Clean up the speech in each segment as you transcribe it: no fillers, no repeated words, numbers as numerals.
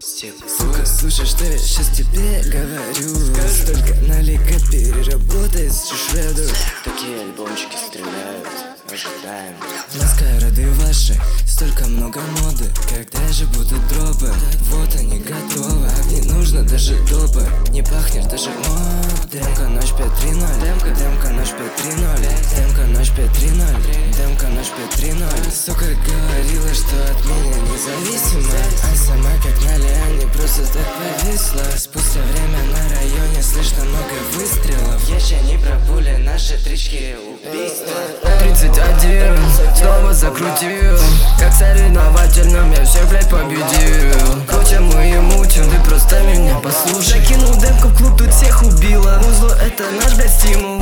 Сука, слушай, что я сейчас тебе говорю. Столько налика переработать шреду. Такие альбомчики стреляют, ожидаем. Маскарады ваши, столько много моды. Когда же будут дропы? Вот они готовы. Не нужно даже допы, не пахнешь даже мод. Демка ночь 5.3.0, демка ночь 5.3.0, демка ночь 5.3.0, демка ночь 5.3.0. Сука говорила, что от меня независима, а сама как на лиане просто так повисла. Спустя время на районе слышно много выстрелов. Еще не пробули наши трички убийства. 31, снова закрутил. Как соревновательном я всех, блядь, победил. Крутим мы и мутим, ты просто меня послушай. Закинул демку в клуб, тут всех убило. Музло это наш, блядь, стимул.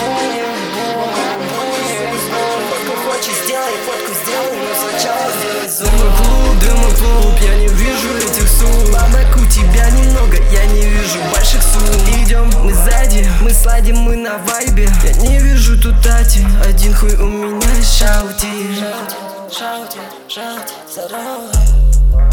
Фотку хочешь, сделай, фотку сделай, но сначала сделай зум. Дымый клуб, я не вижу этих сумм. Бабок у тебя немного, я не вижу больших сумм. Идем, мы сзади, мы сладим, мы на вайбе. Я не вижу тут тати, один хуй у меня и шаути. Шаути, шаути, здорово.